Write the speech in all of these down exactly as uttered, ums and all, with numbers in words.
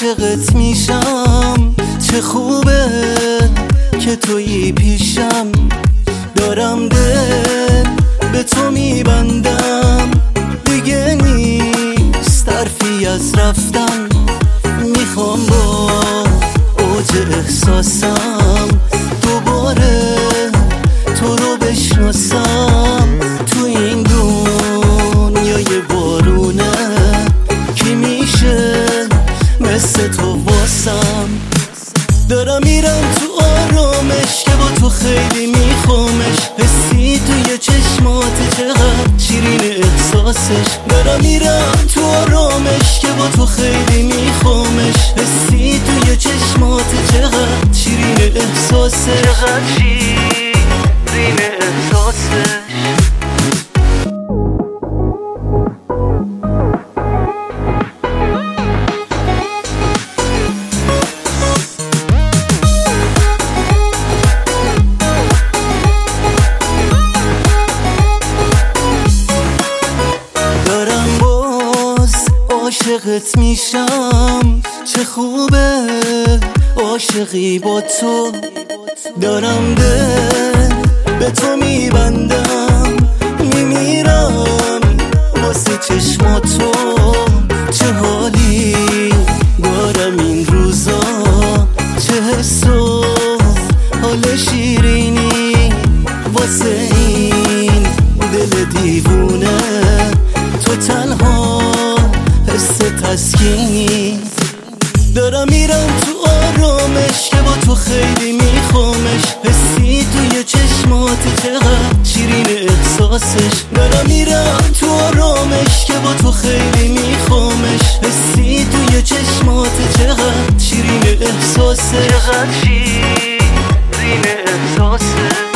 عاشقت میشم. چه خوبه که تویی پیشم، دارم دل به تو میبندم. دیگه نیست حرفی از رفتن، میخوام با اوج احساسم دوباره تو رو بشناسم. تو این دنیای بارونه کی میشه مثل تو واسم؟ دارم میرم تو آرامش که با تو خیلی میخوامش. حسی توی چشمات چقدر شیرین احساسش. دارم میرم تو آرامش که با تو خیلی میخوامش. حسی توی چشمات چقدر شیرین احساسش. چقدر شیرین احساسش. عاشقت میشم. چه خوبه عاشقی با تو، دارم دل به تو میبندم. میمیرم واسه چشماتو. چه حالی دارم این روزا، چه حس و حال شیرینی واسه این دل دیوونه. تو تنها حس تسکینی. دارم میرم تو آرامش که با تو خیلی میخوامش. حسی توی چشمات چقدر شیرین احساسش. دارم میرم تو آرامش که با تو خیلی میخوامش. حسی توی چشمات چقدر شیرین احساسش. چقدر شیرین احساسش.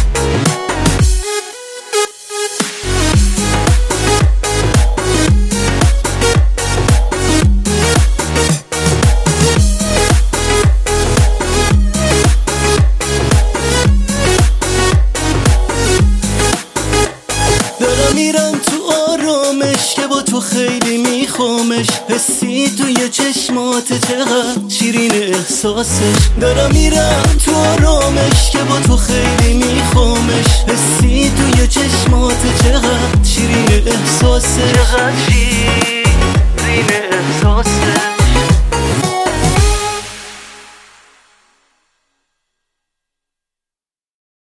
میرم تو آرامش که با تو خیلی میخوامش. حسی توی چشمات چقدر شیرین احساسش. دارم میرم تو آرامش که با تو خیلی میخوامش. حسی توی چشمات چقدر شیرین احساسش. چقدر